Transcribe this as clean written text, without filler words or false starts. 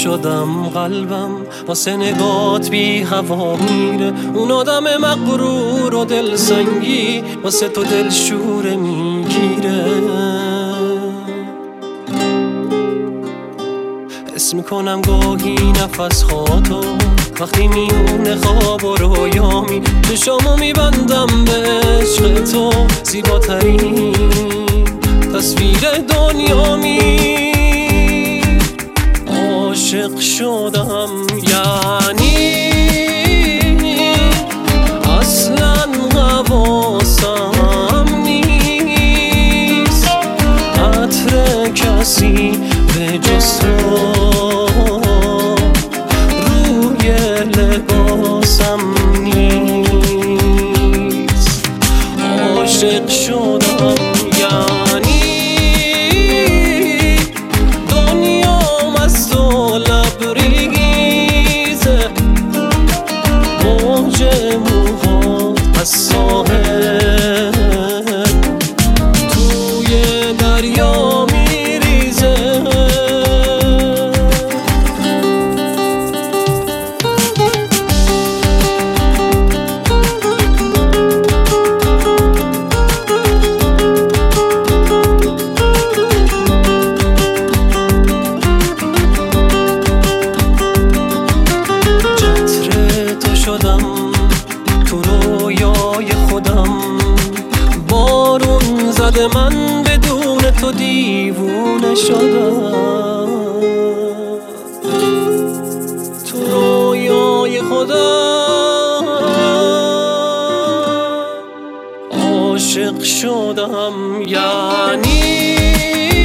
شدم قلبم واسه نگات بی هوا میره. اون آدم مغرور و دلسنگی واسه تو دلشوره میگیره. حس میکنم گاهی نفس خاطو وقتی میونه خواب و رویامی، چشامو میبندم به عشق تو، زیباترین تصویر دنیامی. عاشق شدم یعنی اصلا حواسم نیست، عطر کسی به جز تو روی لباسم نیست. عاشق شدم یعنی دنیام از تو لبریزه، موج موهات از ساحل توی دریا میریزه. تو رویای خودم بارون زده، من بدون تو دیوونه شدم. تو رویای خودم عاشق شدم یعنی